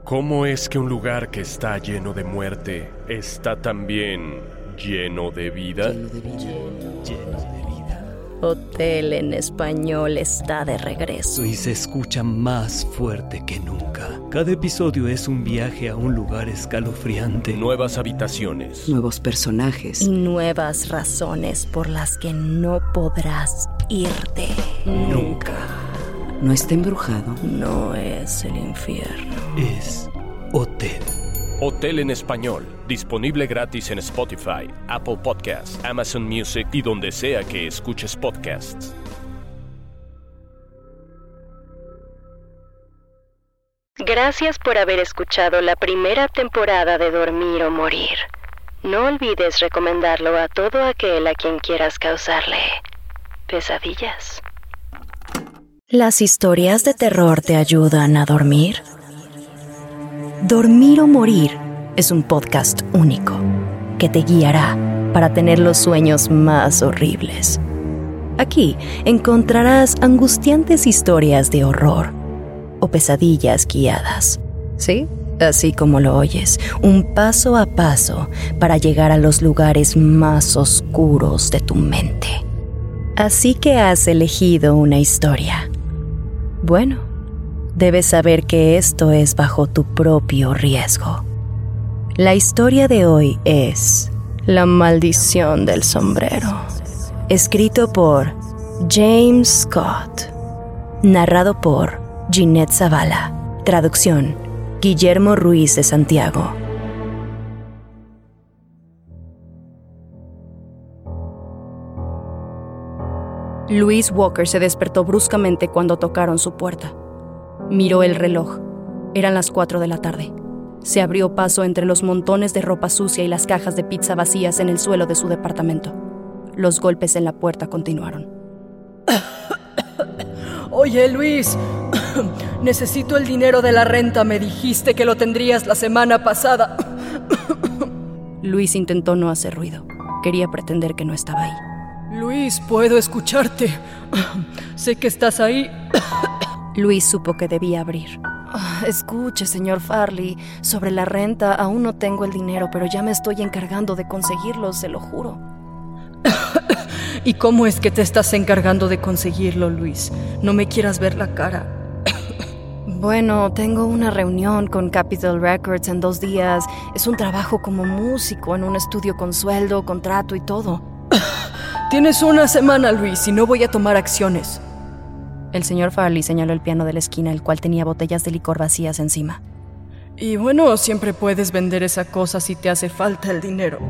¿Cómo es que un lugar que está lleno de muerte está también lleno de vida? Lleno de vida. Hotel en español está de regreso. Y se escucha más fuerte que nunca. Cada episodio es un viaje a un lugar escalofriante. Nuevas habitaciones. Nuevos personajes. Y nuevas razones por las que no podrás irte nunca. No está embrujado. No es el infierno. Es Hotel. Hotel en español, disponible gratis en Spotify, Apple Podcasts, Amazon Music y donde sea que escuches podcasts. Gracias por haber escuchado la primera temporada de Dormir o Morir. No olvides recomendarlo a todo aquel a quien quieras causarle pesadillas. ¿Las historias de terror te ayudan a dormir? Dormir o Morir es un podcast único que te guiará para tener los sueños más horribles. Aquí encontrarás angustiantes historias de horror o pesadillas guiadas. ¿Sí? Así como lo oyes, un paso a paso para llegar a los lugares más oscuros de tu mente. Así que has elegido una historia. Bueno, debes saber que esto es bajo tu propio riesgo. La historia de hoy es La maldición del sombrero. Escrito por James Scott. Narrado por Ginette Zavala. Traducción: Guillermo Ruiz de Santiago. Louise Walker se despertó bruscamente cuando tocaron su puerta. Miró el reloj. Eran las 4 de la tarde. Se abrió paso entre los montones de ropa sucia y las cajas de pizza vacías en el suelo de su departamento. Los golpes en la puerta continuaron. Oye, Luis, necesito el dinero de la renta. Me dijiste que lo tendrías la semana pasada. Luis intentó no hacer ruido. Quería pretender que no estaba ahí. Luis, puedo escucharte. Sé que estás ahí. Luis supo que debía abrir. Escuche, señor Farley, sobre la renta aún no tengo el dinero, pero ya me estoy encargando de conseguirlo, se lo juro. ¿Y cómo es que te estás encargando de conseguirlo, Luis? No me quieras ver la cara. Bueno, tengo una reunión con Capitol Records en 2 días. Es un trabajo como músico en un estudio con sueldo, contrato y todo. Tienes una semana, Luis, y no voy a tomar acciones. El señor Farley señaló el piano de la esquina, el cual tenía botellas de licor vacías encima. Y bueno, siempre puedes vender esa cosa si te hace falta el dinero.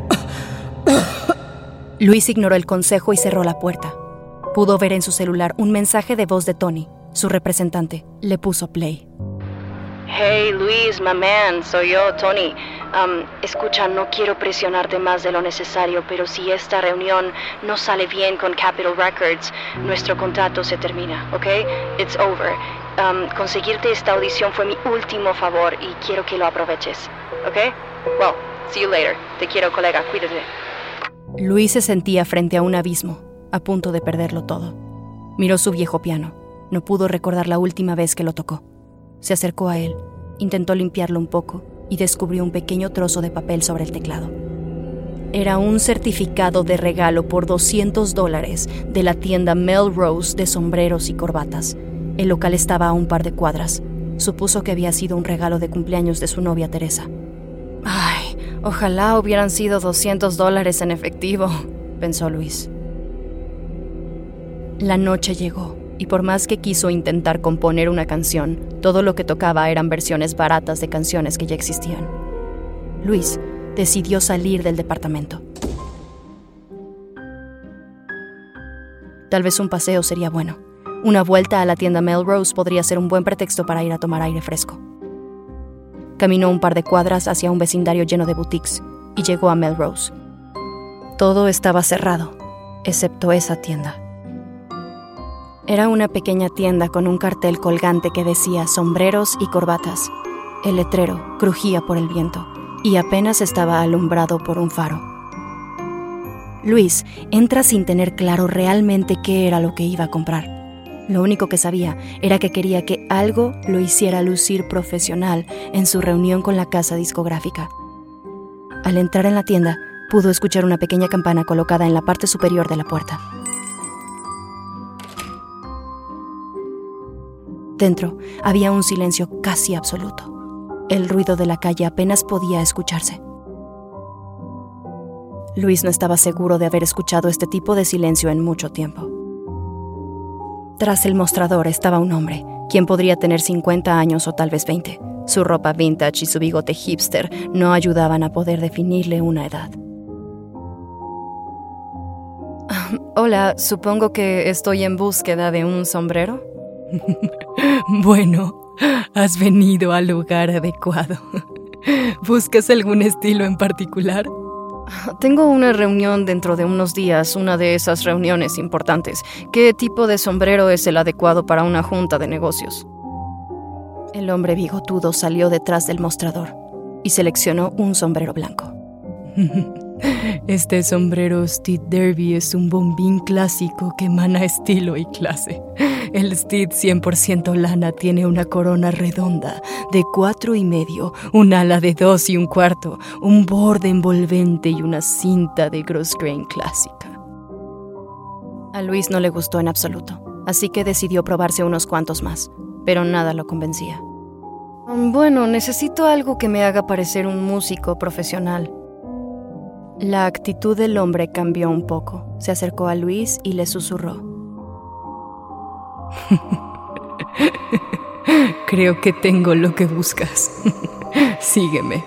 Luis ignoró el consejo y cerró la puerta. Pudo ver en su celular un mensaje de voz de Tony, su representante. Le puso play. Hey, Luis, my man, soy yo, Tony. Escucha, no quiero presionarte más de lo necesario, pero si esta reunión no sale bien con Capitol Records, nuestro contrato se termina, ¿ok? It's over. Conseguirte esta audición fue mi último favor y quiero que lo aproveches, ¿ok? Well, see you later. Te quiero, colega, cuídate. Luis se sentía frente a un abismo, a punto de perderlo todo. Miró su viejo piano. No pudo recordar la última vez que lo tocó. Se acercó a él, intentó limpiarlo un poco y descubrió un pequeño trozo de papel sobre el teclado. Era un certificado de regalo por $200 de la tienda Melrose de sombreros y corbatas. El local estaba a un par de cuadras. Supuso que había sido un regalo de cumpleaños de su novia Teresa. Ay, ojalá hubieran sido $200 en efectivo, pensó Luis. La noche llegó, y por más que quiso intentar componer una canción, todo lo que tocaba eran versiones baratas de canciones que ya existían. Luis decidió salir del departamento. Tal vez un paseo sería bueno. Una vuelta a la tienda Melrose podría ser un buen pretexto para ir a tomar aire fresco. Caminó un par de cuadras hacia un vecindario lleno de boutiques y llegó a Melrose. Todo estaba cerrado, excepto esa tienda. Era una pequeña tienda con un cartel colgante que decía sombreros y corbatas. El letrero crujía por el viento y apenas estaba alumbrado por un faro. Luis entra sin tener claro realmente qué era lo que iba a comprar. Lo único que sabía era que quería que algo lo hiciera lucir profesional en su reunión con la casa discográfica. Al entrar en la tienda, pudo escuchar una pequeña campana colocada en la parte superior de la puerta. Dentro había un silencio casi absoluto. El ruido de la calle apenas podía escucharse. Luis no estaba seguro de haber escuchado este tipo de silencio en mucho tiempo. Tras el mostrador estaba un hombre, quien podría tener 50 años o tal vez 20. Su ropa vintage y su bigote hipster no ayudaban a poder definirle una edad. Hola, supongo que estoy en búsqueda de un sombrero. Bueno, has venido al lugar adecuado. ¿Buscas algún estilo en particular? Tengo una reunión dentro de unos días, una de esas reuniones importantes. ¿Qué tipo de sombrero es el adecuado para una junta de negocios? El hombre bigotudo salió detrás del mostrador y seleccionó un sombrero blanco. Este sombrero Steed Derby es un bombín clásico que emana estilo y clase. El Steed 100% lana tiene una corona redonda de 4,5, un ala de 2 1/4, un borde envolvente y una cinta de grosgrain clásica. A Luis no le gustó en absoluto, así que decidió probarse unos cuantos más, pero nada lo convencía. Bueno, necesito algo que me haga parecer un músico profesional. La actitud del hombre cambió un poco. Se acercó a Luis y le susurró. Creo que tengo lo que buscas. Sígueme.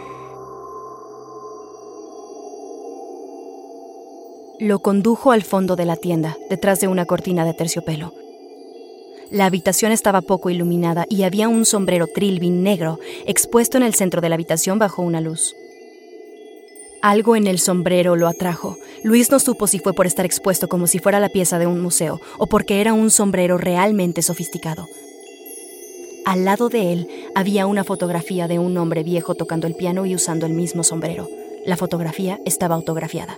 Lo condujo al fondo de la tienda, detrás de una cortina de terciopelo. La habitación estaba poco iluminada y había un sombrero Trilby negro expuesto en el centro de la habitación bajo una luz. Algo en el sombrero lo atrajo. Luis no supo si fue por estar expuesto como si fuera la pieza de un museo o porque era un sombrero realmente sofisticado. Al lado de él había una fotografía de un hombre viejo tocando el piano y usando el mismo sombrero. La fotografía estaba autografiada.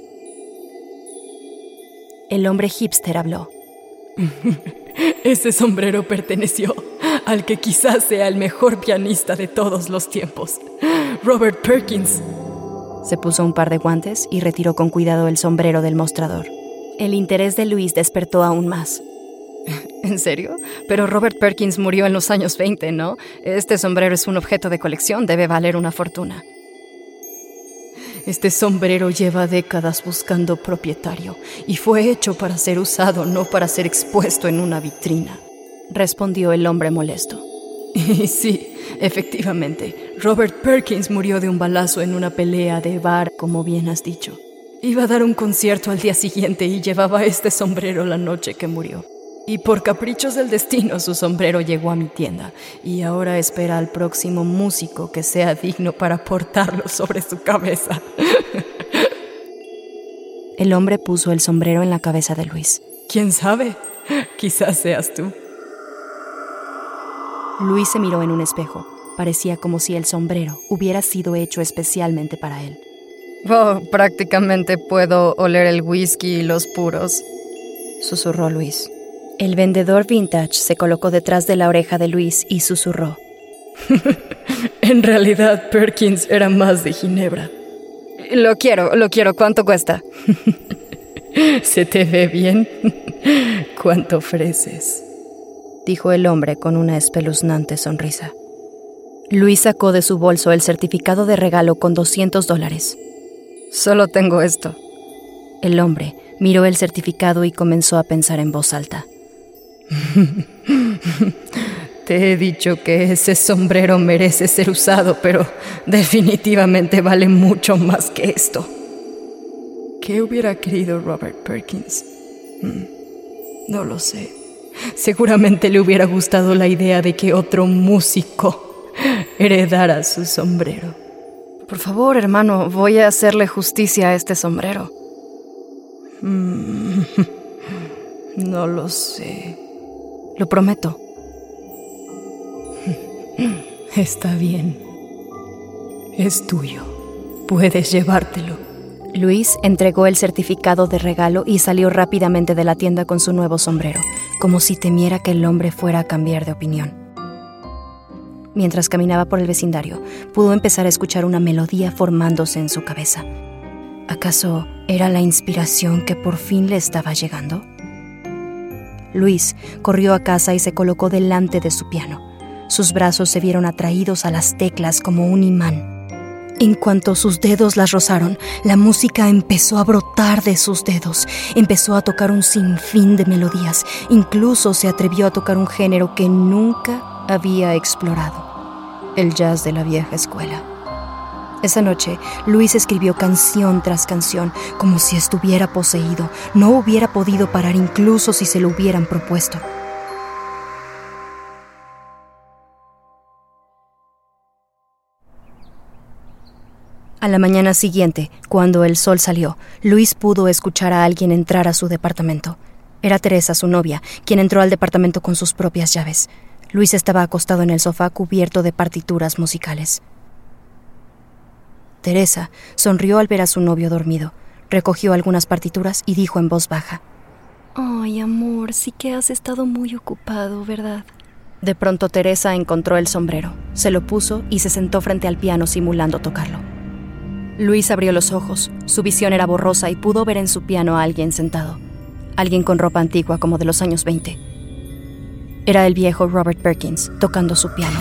El hombre hipster habló. Ese sombrero perteneció al que quizás sea el mejor pianista de todos los tiempos, Robert Perkins. Se puso un par de guantes y retiró con cuidado el sombrero del mostrador. El interés de Luis despertó aún más. ¿En serio? Pero Robert Perkins murió en los años 20, ¿no? Este sombrero es un objeto de colección, debe valer una fortuna. Este sombrero lleva décadas buscando propietario y fue hecho para ser usado, no para ser expuesto en una vitrina, respondió el hombre molesto. Y sí, efectivamente, Robert Perkins murió de un balazo en una pelea de bar, como bien has dicho. Iba a dar un concierto al día siguiente y llevaba este sombrero la noche que murió. Y por caprichos del destino su sombrero llegó a mi tienda y ahora espera al próximo músico que sea digno para portarlo sobre su cabeza. El hombre puso el sombrero en la cabeza de Luis. ¿Quién sabe? Quizás seas tú. Luis se miró en un espejo. Parecía como si el sombrero hubiera sido hecho especialmente para él. Oh, prácticamente puedo oler el whisky y los puros, susurró Luis. El vendedor vintage se colocó detrás de la oreja de Luis y susurró. En realidad, Perkins era más de ginebra. Lo quiero. ¿Cuánto cuesta? ¿Se te ve bien? ¿Cuánto ofreces? Dijo el hombre con una espeluznante sonrisa. Luis sacó de su bolso el certificado de regalo con $200. Solo tengo esto. El hombre miró el certificado y comenzó a pensar en voz alta. Te he dicho que ese sombrero merece ser usado, pero definitivamente vale mucho más que esto. ¿Qué hubiera querido Robert Perkins? No lo sé. Seguramente le hubiera gustado la idea de que otro músico heredara su sombrero. Por favor, hermano, voy a hacerle justicia a este sombrero. No lo sé. Lo prometo. Está bien. Es tuyo. Puedes llevártelo. Luis entregó el certificado de regalo y salió rápidamente de la tienda con su nuevo sombrero. como si temiera que el hombre fuera a cambiar de opinión. Mientras caminaba por el vecindario, pudo empezar a escuchar una melodía formándose en su cabeza. ¿Acaso era la inspiración que por fin le estaba llegando? Luis corrió a casa y se colocó delante de su piano. Sus brazos se vieron atraídos a las teclas como un imán. En cuanto sus dedos las rozaron, la música empezó a brotar de sus dedos. Empezó a tocar un sinfín de melodías. Incluso se atrevió a tocar un género que nunca había explorado: el jazz de la vieja escuela. Esa noche, Luis escribió canción tras canción, como si estuviera poseído. No hubiera podido parar incluso si se lo hubieran propuesto. A la mañana siguiente, cuando el sol salió, Luis pudo escuchar a alguien entrar a su departamento. Era Teresa, su novia, quien entró al departamento con sus propias llaves. Luis estaba acostado en el sofá cubierto de partituras musicales. Teresa sonrió al ver a su novio dormido. Recogió algunas partituras y dijo en voz baja: «Ay, amor, sí que has estado muy ocupado, ¿verdad?» De pronto Teresa encontró el sombrero, se lo puso y se sentó frente al piano simulando tocarlo. Luis abrió los ojos. Su visión era borrosa y pudo ver en su piano a alguien sentado. Alguien con ropa antigua como de los años 20. Era el viejo Robert Perkins tocando su piano.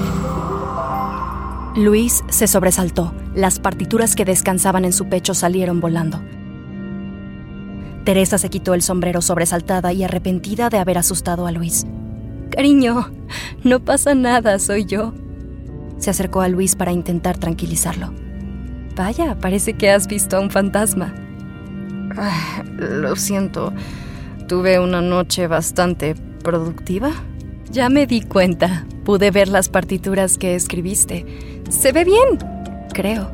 Luis se sobresaltó. Las partituras que descansaban en su pecho salieron volando. Teresa se quitó el sombrero sobresaltada y arrepentida de haber asustado a Luis. «Cariño, no pasa nada, soy yo». Se acercó a Luis para intentar tranquilizarlo. «Vaya, parece que has visto a un fantasma». Lo siento, tuve una noche bastante productiva. Ya me di cuenta. Pude ver las partituras que escribiste. Se ve bien, creo.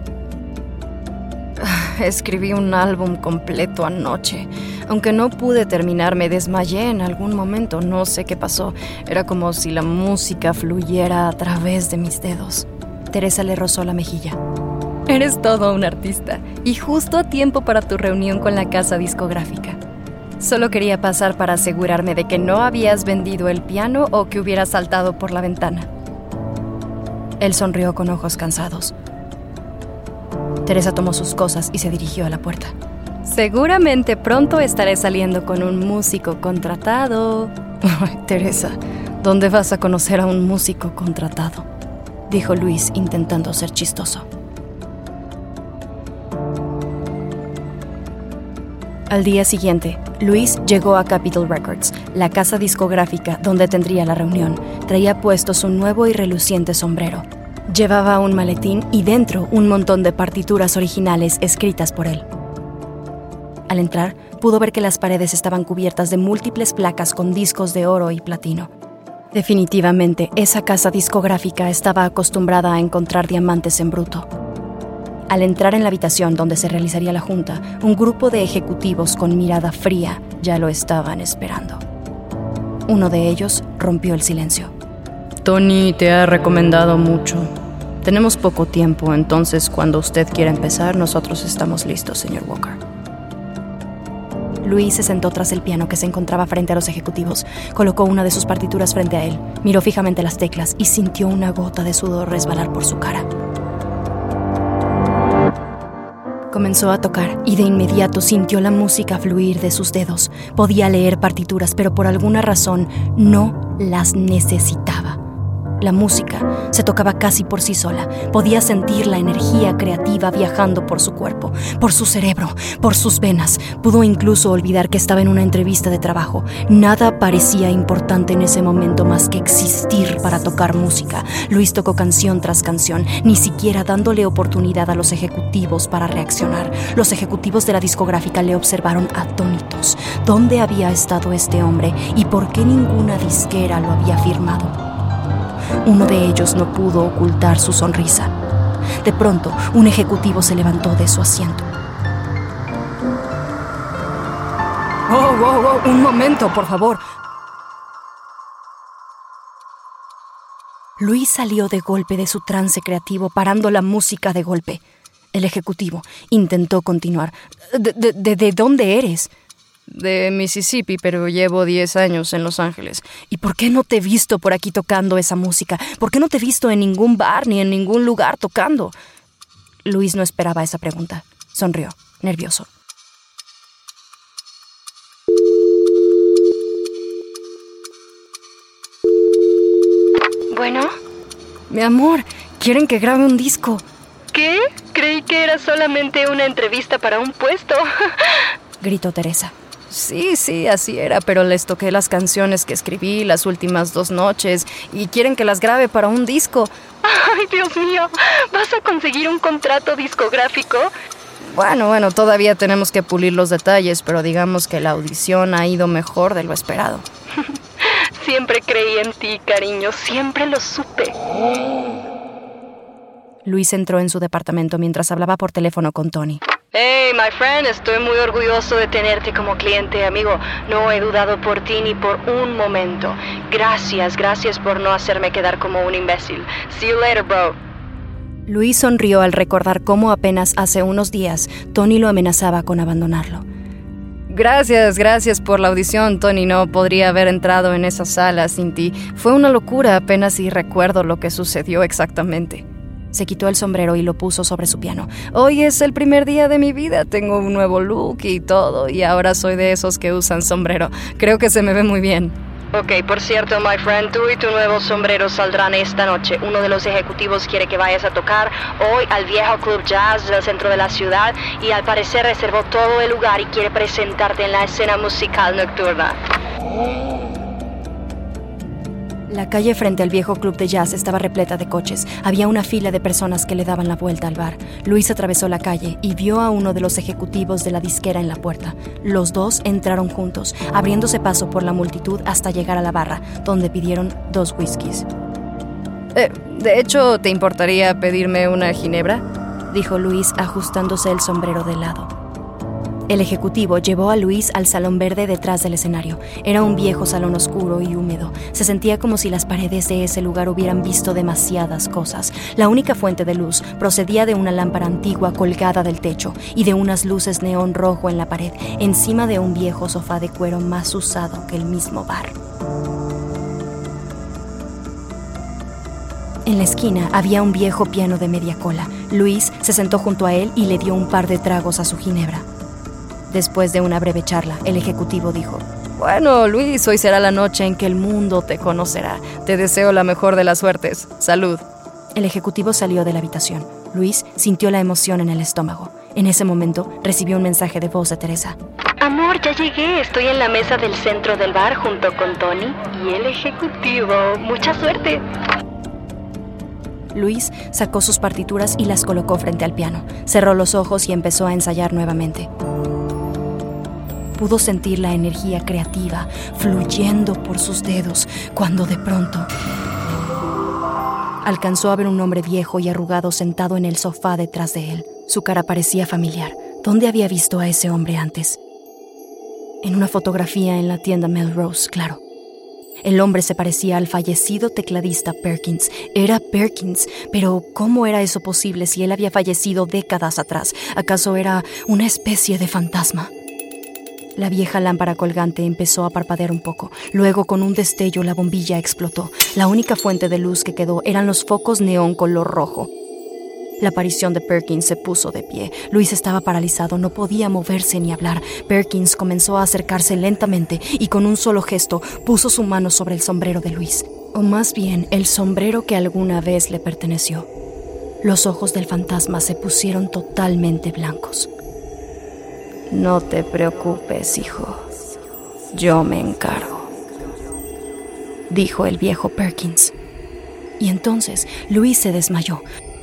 Escribí un álbum completo anoche. Aunque no pude terminar, me desmayé en algún momento. No sé qué pasó. Era como si la música fluyera a través de mis dedos. Teresa le rozó la mejilla. Eres todo un artista. Y justo a tiempo para tu reunión con la casa discográfica. Solo quería pasar para asegurarme de que no habías vendido el piano o que hubieras saltado por la ventana. Él sonrió con ojos cansados. Teresa tomó sus cosas y se dirigió a la puerta. Seguramente pronto estaré saliendo con un músico contratado. Ay, Teresa, ¿dónde vas a conocer a un músico contratado?, dijo Luis intentando ser chistoso. Al día siguiente, Luis llegó a Capitol Records, la casa discográfica donde tendría la reunión. Traía puesto su nuevo y reluciente sombrero. Llevaba un maletín y dentro un montón de partituras originales escritas por él. Al entrar, pudo ver que las paredes estaban cubiertas de múltiples placas con discos de oro y platino. Definitivamente, esa casa discográfica estaba acostumbrada a encontrar diamantes en bruto. Al entrar en la habitación donde se realizaría la junta, un grupo de ejecutivos con mirada fría ya lo estaban esperando. Uno de ellos rompió el silencio. Tony te ha recomendado mucho. Tenemos poco tiempo, entonces cuando usted quiera empezar, nosotros estamos listos, señor Walker. Luis se sentó tras el piano que se encontraba frente a los ejecutivos. Colocó una de sus partituras frente a él, miró fijamente las teclas y sintió una gota de sudor resbalar por su cara. Comenzó a tocar y de inmediato sintió la música fluir de sus dedos. Podía leer partituras, pero por alguna razón no las necesitaba. La música se tocaba casi por sí sola. Podía sentir la energía creativa viajando por su cuerpo, por su cerebro, por sus venas. Pudo incluso olvidar que estaba en una entrevista de trabajo. Nada parecía importante en ese momento más que existir para tocar música. Luis tocó canción tras canción, ni siquiera dándole oportunidad a los ejecutivos para reaccionar. Los ejecutivos de la discográfica le observaron atónitos. ¿Dónde había estado este hombre y por qué ninguna disquera lo había firmado? Uno de ellos no pudo ocultar su sonrisa. De pronto, un ejecutivo se levantó de su asiento. ¡Oh! Un momento, por favor. Luis salió de golpe de su trance creativo, parando la música de golpe. El ejecutivo intentó continuar. ¿De dónde eres? de Mississippi, pero llevo 10 años en Los Ángeles. ¿Y por qué no te he visto por aquí tocando esa música? ¿Por qué no te he visto en ningún bar ni en ningún lugar tocando? Luis no esperaba esa pregunta. Sonrió, nervioso. ¿Bueno? Mi amor, quieren que grabe un disco. ¿Qué? Creí que era solamente una entrevista para un puesto. Gritó Teresa. Sí, así era, pero les toqué las canciones que escribí las últimas 2 noches y quieren que las grabe para un disco. Ay, Dios mío, ¿vas a conseguir un contrato discográfico? Bueno, todavía tenemos que pulir los detalles, pero digamos que la audición ha ido mejor de lo esperado. Siempre creí en ti, cariño, siempre lo supe. Luis entró en su departamento mientras hablaba por teléfono con Tony. Hey, my friend, estoy muy orgulloso de tenerte como cliente, amigo. No he dudado por ti ni por un momento. Gracias por no hacerme quedar como un imbécil. See you later, bro. Luis sonrió al recordar cómo apenas hace unos días Tony lo amenazaba con abandonarlo. Gracias por la audición, Tony. No podría haber entrado en esa sala sin ti. Fue una locura, apenas si recuerdo lo que sucedió exactamente. Se quitó el sombrero y lo puso sobre su piano. Hoy es el primer día de mi vida, tengo un nuevo look y todo, y ahora soy de esos que usan sombrero. Creo que se me ve muy bien. Ok, por cierto, my friend, tú y tu nuevo sombrero saldrán esta noche. Uno de los ejecutivos quiere que vayas a tocar hoy al viejo Club Jazz del centro de la ciudad y al parecer reservó todo el lugar y quiere presentarte en la escena musical nocturna. La calle frente al viejo club de jazz estaba repleta de coches. Había una fila de personas que le daban la vuelta al bar. Luis atravesó la calle y vio a uno de los ejecutivos de la disquera en la puerta. Los dos entraron juntos, abriéndose paso por la multitud hasta llegar a la barra, donde pidieron 2 whiskies. De hecho, ¿te importaría pedirme una ginebra?, dijo Luis, ajustándose el sombrero de lado. El ejecutivo llevó a Luis al salón verde detrás del escenario. Era un viejo salón oscuro y húmedo. Se sentía como si las paredes de ese lugar hubieran visto demasiadas cosas. La única fuente de luz procedía de una lámpara antigua colgada del techo y de unas luces neón rojo en la pared, encima de un viejo sofá de cuero más usado que el mismo bar. En la esquina había un viejo piano de media cola. Luis se sentó junto a él y le dio un par de tragos a su ginebra. Después de una breve charla, el ejecutivo dijo: Bueno, Luis, hoy será la noche en que el mundo te conocerá. Te deseo la mejor de las suertes. Salud. El ejecutivo salió de la habitación. Luis sintió la emoción en el estómago. En ese momento, recibió un mensaje de voz de Teresa. Amor, ya llegué. Estoy en la mesa del centro del bar junto con Tony y el ejecutivo. Mucha suerte. Luis sacó sus partituras y las colocó frente al piano. Cerró los ojos y empezó a ensayar nuevamente. Pudo sentir la energía creativa fluyendo por sus dedos cuando de pronto alcanzó a ver un hombre viejo y arrugado sentado en el sofá detrás de él. Su cara parecía familiar. ¿Dónde había visto a ese hombre antes? En una fotografía en la tienda Melrose, claro. El hombre se parecía al fallecido tecladista Perkins. Era Perkins, pero ¿cómo era eso posible si él había fallecido décadas atrás? ¿Acaso era una especie de fantasma? La vieja lámpara colgante empezó a parpadear un poco. Luego, con un destello, la bombilla explotó. La única fuente de luz que quedó eran los focos neón color rojo. La aparición de Perkins se puso de pie. Luis estaba paralizado, no podía moverse ni hablar. Perkins comenzó a acercarse lentamente y con un solo gesto puso su mano sobre el sombrero de Luis. O más bien, el sombrero que alguna vez le perteneció. Los ojos del fantasma se pusieron totalmente blancos. No te preocupes, hijo. Yo me encargo, dijo el viejo Perkins. Y entonces Luis se desmayó.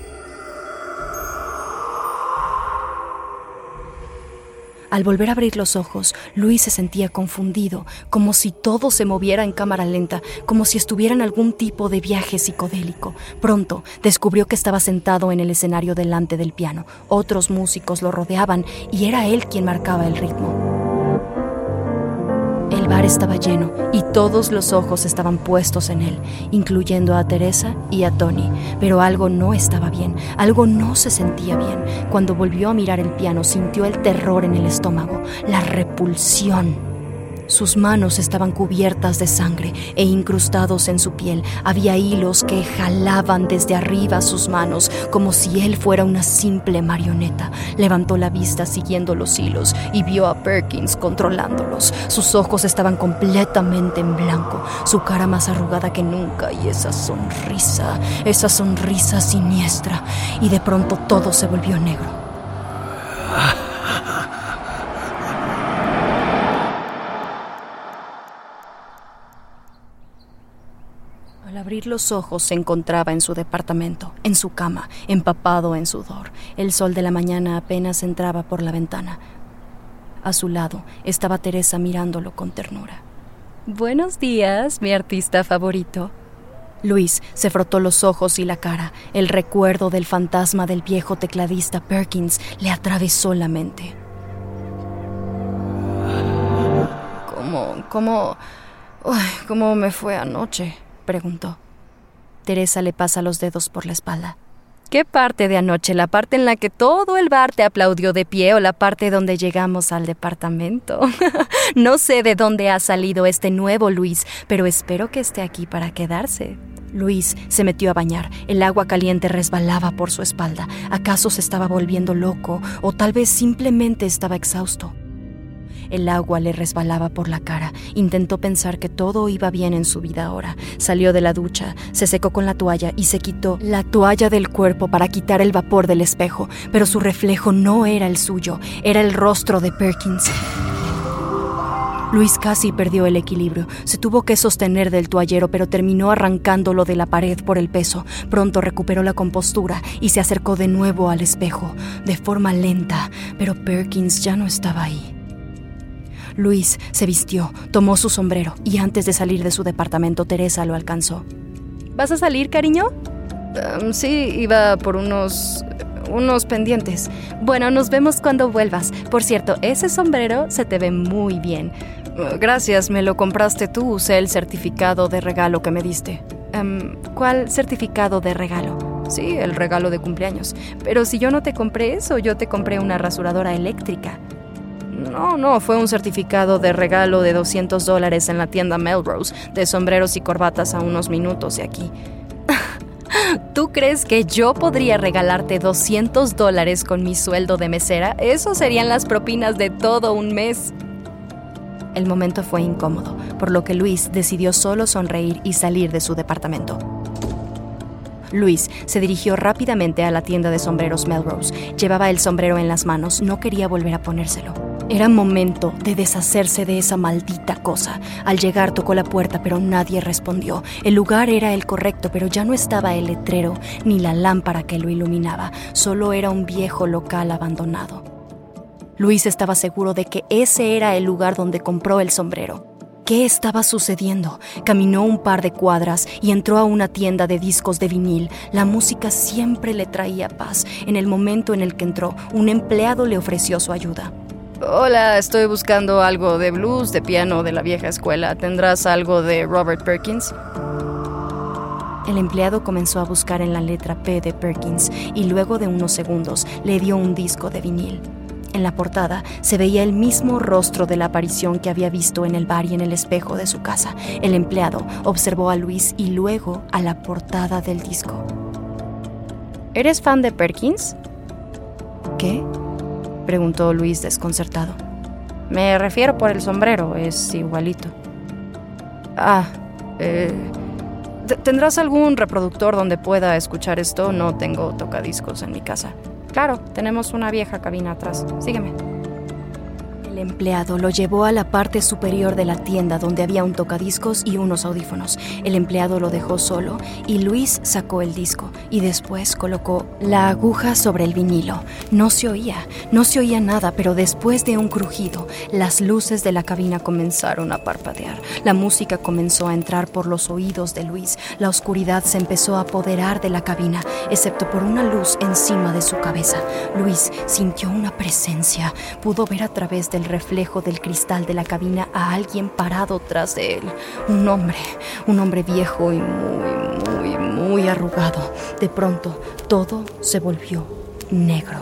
Al volver a abrir los ojos, Luis se sentía confundido, como si todo se moviera en cámara lenta, como si estuviera en algún tipo de viaje psicodélico. Pronto descubrió que estaba sentado en el escenario delante del piano. Otros músicos lo rodeaban y era él quien marcaba el ritmo. El bar estaba lleno y todos los ojos estaban puestos en él, incluyendo a Teresa y a Tony. Pero algo no estaba bien, algo no se sentía bien. Cuando volvió a mirar el piano, sintió el terror en el estómago, la repulsión. Sus manos estaban cubiertas de sangre e incrustados en su piel. Había hilos que jalaban desde arriba sus manos, como si él fuera una simple marioneta. Levantó la vista siguiendo los hilos y vio a Perkins controlándolos. Sus ojos estaban completamente en blanco, su cara más arrugada que nunca y esa sonrisa siniestra. Y de pronto todo se volvió negro. Al abrir los ojos se encontraba en su departamento, en su cama, empapado en sudor. El sol de la mañana apenas entraba por la ventana. A su lado estaba Teresa mirándolo con ternura. «Buenos días, mi artista favorito». Luis se frotó los ojos y la cara. El recuerdo del fantasma del viejo tecladista Perkins le atravesó la mente. ¿Cómo me fue anoche?, preguntó. Teresa le pasa los dedos por la espalda. ¿Qué parte de anoche? ¿La parte en la que todo el bar te aplaudió de pie o la parte donde llegamos al departamento? No sé de dónde ha salido este nuevo Luis, pero espero que esté aquí para quedarse. Luis se metió a bañar. El agua caliente resbalaba por su espalda. ¿Acaso se estaba volviendo loco o tal vez simplemente estaba exhausto? El agua le resbalaba por la cara. Intentó pensar que todo iba bien en su vida ahora. Salió de la ducha, se secó con la toalla y se quitó la toalla del cuerpo para quitar el vapor del espejo. Pero su reflejo no era el suyo, era el rostro de Perkins. Luis casi perdió el equilibrio. Se tuvo que sostener del toallero, pero terminó arrancándolo de la pared por el peso. Pronto recuperó la compostura y se acercó de nuevo al espejo, de forma lenta, pero Perkins ya no estaba ahí. Luis se vistió, tomó su sombrero y antes de salir de su departamento, Teresa lo alcanzó. ¿Vas a salir, cariño? Sí, iba por unos pendientes. Bueno, nos vemos cuando vuelvas. Por cierto, ese sombrero se te ve muy bien. Gracias, me lo compraste tú. Usé el certificado de regalo que me diste. ¿Cuál certificado de regalo? Sí, el regalo de cumpleaños. Pero si yo no te compré eso, yo te compré una rasuradora eléctrica. No, fue un certificado de regalo de $200 en la tienda Melrose, de sombreros y corbatas a unos minutos de aquí. ¿Tú crees que yo podría regalarte $200 con mi sueldo de mesera? Eso serían las propinas de todo un mes. El momento fue incómodo, por lo que Luis decidió solo sonreír y salir de su departamento. Luis se dirigió rápidamente a la tienda de sombreros Melrose. Llevaba el sombrero en las manos, no quería volver a ponérselo. Era momento de deshacerse de esa maldita cosa. Al llegar tocó la puerta, pero nadie respondió. El lugar era el correcto, pero ya no estaba el letrero ni la lámpara que lo iluminaba. Solo era un viejo local abandonado. Luis estaba seguro de que ese era el lugar donde compró el sombrero. ¿Qué estaba sucediendo? Caminó un par de cuadras y entró a una tienda de discos de vinil. La música siempre le traía paz. En el momento en el que entró, un empleado le ofreció su ayuda. Hola, estoy buscando algo de blues, de piano, de la vieja escuela. ¿Tendrás algo de Robert Perkins? El empleado comenzó a buscar en la letra P de Perkins y luego de unos segundos le dio un disco de vinil. En la portada se veía el mismo rostro de la aparición que había visto en el bar y en el espejo de su casa. El empleado observó a Luis y luego a la portada del disco. ¿Eres fan de Perkins? ¿Qué?, preguntó Luis desconcertado. Me refiero por el sombrero, es igualito. ¿Tendrás algún reproductor donde pueda escuchar esto? No tengo tocadiscos en mi casa. Claro, tenemos una vieja cabina atrás. Sígueme. El empleado lo llevó a la parte superior de la tienda donde había un tocadiscos y unos audífonos. El empleado lo dejó solo y Luis sacó el disco y después colocó la aguja sobre el vinilo. No se oía nada, pero después de un crujido, las luces de la cabina comenzaron a parpadear. La música comenzó a entrar por los oídos de Luis. La oscuridad se empezó a apoderar de la cabina, excepto por una luz encima de su cabeza. Luis sintió una presencia. Pudo ver a través del reflejo del cristal de la cabina a alguien parado tras de él. Un hombre viejo y muy arrugado. De pronto, todo se volvió negro.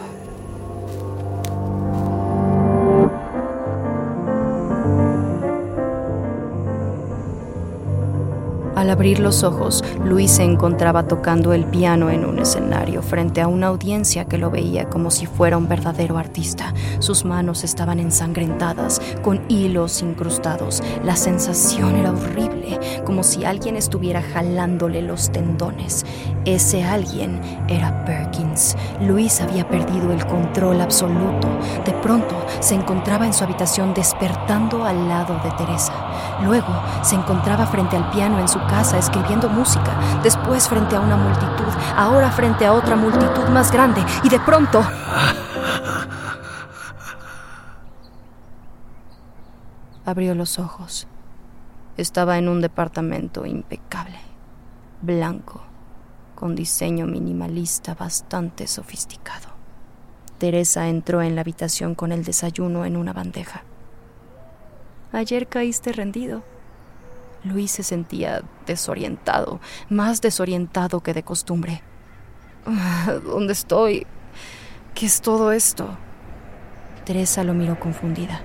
Al abrir los ojos, Luis se encontraba tocando el piano en un escenario frente a una audiencia que lo veía como si fuera un verdadero artista. Sus manos estaban ensangrentadas, con hilos incrustados. La sensación era horrible, como si alguien estuviera jalándole los tendones. Ese alguien era Perkins. Luis había perdido el control absoluto. De pronto, se encontraba en su habitación despertando al lado de Teresa. Luego, se encontraba frente al piano en su casa escribiendo música, después frente a una multitud, ahora frente a otra multitud más grande, y de pronto... abrió los ojos. Estaba en un departamento impecable, blanco, con diseño minimalista bastante sofisticado. Teresa entró en la habitación con el desayuno en una bandeja. «Ayer caíste rendido». Luis se sentía desorientado, más desorientado que de costumbre. ¿Dónde estoy? ¿Qué es todo esto? Teresa lo miró confundida.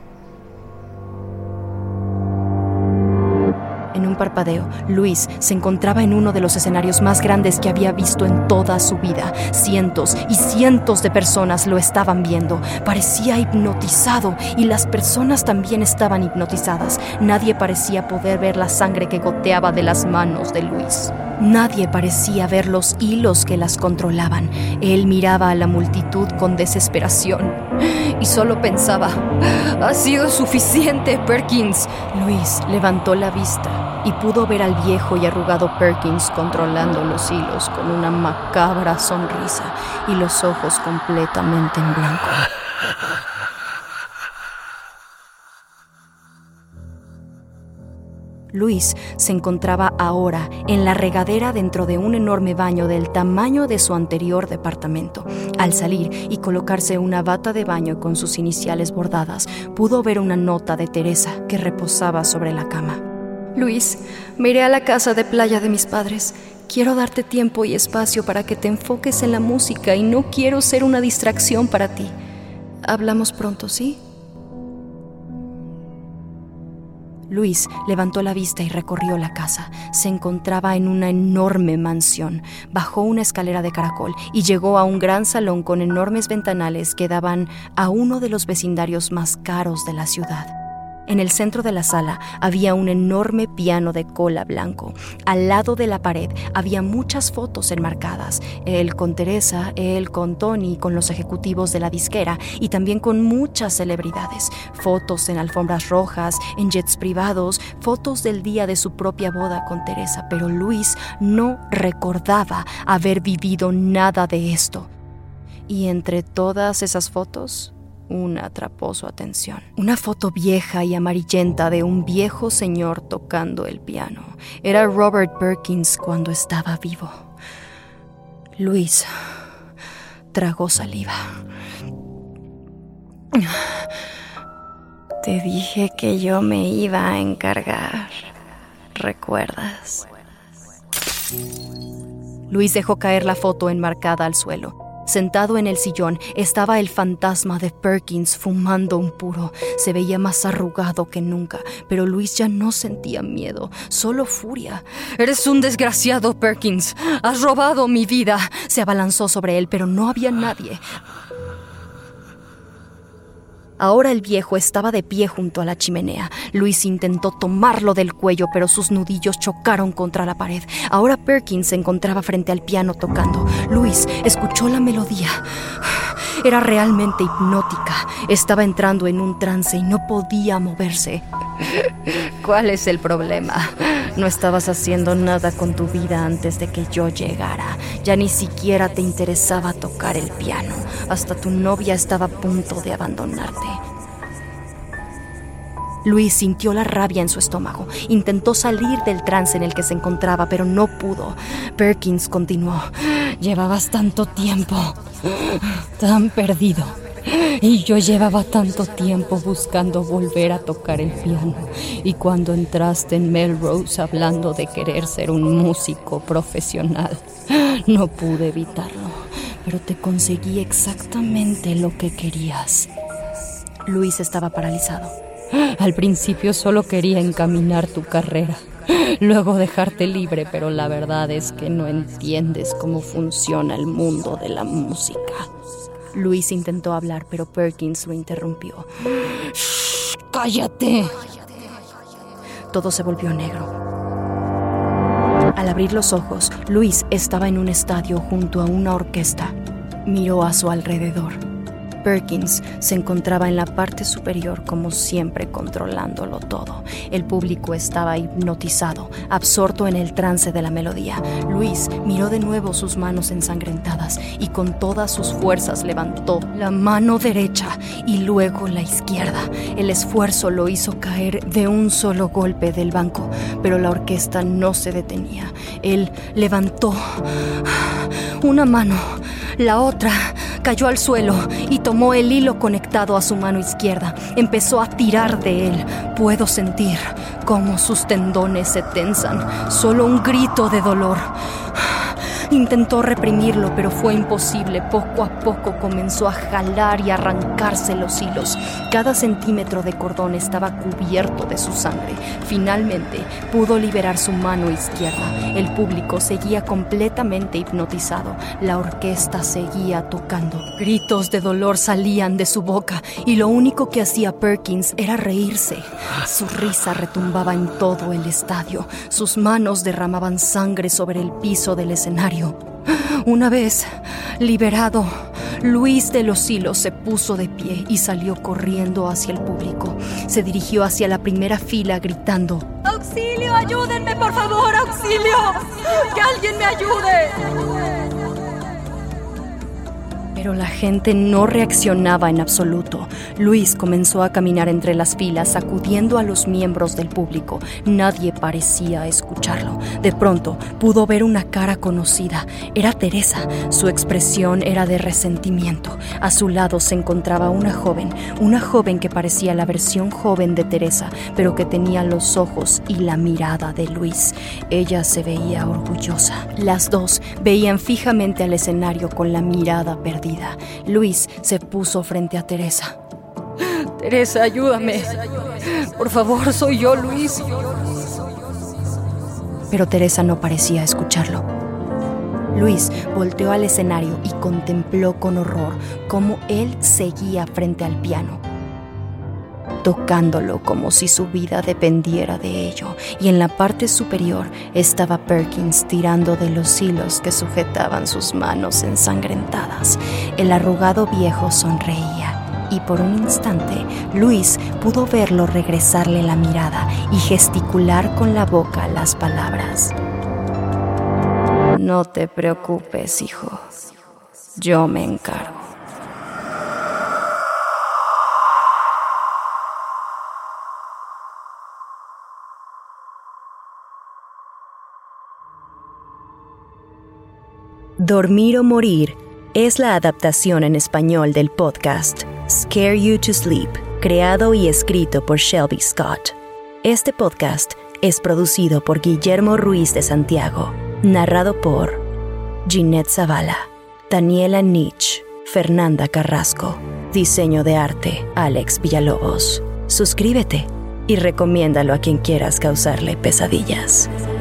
En un parpadeo, Luis se encontraba en uno de los escenarios más grandes que había visto en toda su vida. Cientos y cientos de personas lo estaban viendo. Parecía hipnotizado y las personas también estaban hipnotizadas. Nadie parecía poder ver la sangre que goteaba de las manos de Luis. Nadie parecía ver los hilos que las controlaban. Él miraba a la multitud con desesperación y solo pensaba: «Ha sido suficiente, Perkins». Luis levantó la vista y pudo ver al viejo y arrugado Perkins controlando los hilos con una macabra sonrisa y los ojos completamente en blanco. Luis se encontraba ahora en la regadera dentro de un enorme baño del tamaño de su anterior departamento. Al salir y colocarse una bata de baño con sus iniciales bordadas, pudo ver una nota de Teresa que reposaba sobre la cama. «Luis, me iré a la casa de playa de mis padres. Quiero darte tiempo y espacio para que te enfoques en la música y no quiero ser una distracción para ti. Hablamos pronto, ¿sí?» Luis levantó la vista y recorrió la casa. Se encontraba en una enorme mansión. Bajó una escalera de caracol y llegó a un gran salón con enormes ventanales que daban a uno de los vecindarios más caros de la ciudad. En el centro de la sala había un enorme piano de cola blanco. Al lado de la pared había muchas fotos enmarcadas. Él con Teresa, él con Tony, con los ejecutivos de la disquera y también con muchas celebridades. Fotos en alfombras rojas, en jets privados, fotos del día de su propia boda con Teresa. Pero Luis no recordaba haber vivido nada de esto. Y entre todas esas fotos, una atrapó su atención. Una foto vieja y amarillenta de un viejo señor tocando el piano. Era Robert Perkins cuando estaba vivo. Luis tragó saliva. Te dije que yo me iba a encargar. ¿Recuerdas? Luis dejó caer la foto enmarcada al suelo. Sentado en el sillón estaba el fantasma de Perkins fumando un puro. Se veía más arrugado que nunca, pero Luis ya no sentía miedo, solo furia. «Eres un desgraciado, Perkins. Has robado mi vida». Se abalanzó sobre él, pero no había nadie. Ahora el viejo estaba de pie junto a la chimenea. Luis intentó tomarlo del cuello, pero sus nudillos chocaron contra la pared. Ahora Perkins se encontraba frente al piano tocando. Luis escuchó la melodía. Era realmente hipnótica. Estaba entrando en un trance y no podía moverse. ¿Cuál es el problema? No estabas haciendo nada con tu vida antes de que yo llegara. Ya ni siquiera te interesaba tocar el piano. Hasta tu novia estaba a punto de abandonarte. Luis sintió la rabia en su estómago. Intentó salir del trance en el que se encontraba, pero no pudo. Perkins continuó. «Llevabas tanto tiempo, tan perdido. Y yo llevaba tanto tiempo buscando volver a tocar el piano. Y cuando entraste en Melrose hablando de querer ser un músico profesional, no pude evitarlo. Pero te conseguí exactamente lo que querías. Luis estaba paralizado. Al principio solo quería encaminar tu carrera, luego dejarte libre, pero la verdad es que no entiendes cómo funciona el mundo de la música. Luis intentó hablar, pero Perkins lo interrumpió. ¡Shh! ¡Cállate! Todo se volvió negro. Al abrir los ojos, Luis estaba en un estadio junto a una orquesta. Miró a su alrededor. Perkins se encontraba en la parte superior, como siempre, controlándolo todo. El público estaba hipnotizado, absorto en el trance de la melodía. Luis miró de nuevo sus manos ensangrentadas y con todas sus fuerzas levantó la mano derecha y luego la izquierda. El esfuerzo lo hizo caer de un solo golpe del banco, pero la orquesta no se detenía. Él levantó una mano, la otra cayó al suelo y tomó el hilo conectado a su mano izquierda. Empezó a tirar de él. Puedo sentir cómo sus tendones se tensan. Solo un grito de dolor. Intentó reprimirlo, pero fue imposible. Poco a poco comenzó a jalar y arrancarse los hilos. Cada centímetro de cordón estaba cubierto de su sangre. Finalmente pudo liberar su mano izquierda. El público seguía completamente hipnotizado. La orquesta seguía tocando. Gritos de dolor salían de su boca y lo único que hacía Perkins era reírse. Su risa retumbaba en todo el estadio. Sus manos derramaban sangre sobre el piso del escenario. Una vez liberado, Luis de los Hilos se puso de pie y salió corriendo hacia el público. Se dirigió hacia la primera fila gritando: ¡Auxilio! ¡Ayúdenme, por favor! ¡Auxilio! ¡Que alguien me ayude! Pero la gente no reaccionaba en absoluto. Luis comenzó a caminar entre las filas, sacudiendo a los miembros del público. Nadie parecía escucharlo. De pronto, pudo ver una cara conocida. Era Teresa. Su expresión era de resentimiento. A su lado se encontraba una joven que parecía la versión joven de Teresa, pero que tenía los ojos y la mirada de Luis. Ella se veía orgullosa. Las dos veían fijamente al escenario con la mirada perdida. Luis se puso frente a Teresa. Teresa, ayúdame. Por favor, soy yo, Luis. Pero Teresa no parecía escucharlo. Luis volteó al escenario y contempló con horror cómo él seguía frente al piano, tocándolo como si su vida dependiera de ello, y en la parte superior estaba Perkins tirando de los hilos que sujetaban sus manos ensangrentadas. El arrugado viejo sonreía, y por un instante Luis pudo verlo regresarle la mirada y gesticular con la boca las palabras: No te preocupes, hijo, yo me encargo. Dormir o Morir es la adaptación en español del podcast Scare You to Sleep, creado y escrito por Shelby Scott. Este podcast es producido por Guillermo Ruiz de Santiago, narrado por Ginette Zavala, Daniela Nich, Fernanda Carrasco, diseño de arte Alex Villalobos. Suscríbete y recomiéndalo a quien quieras causarle pesadillas.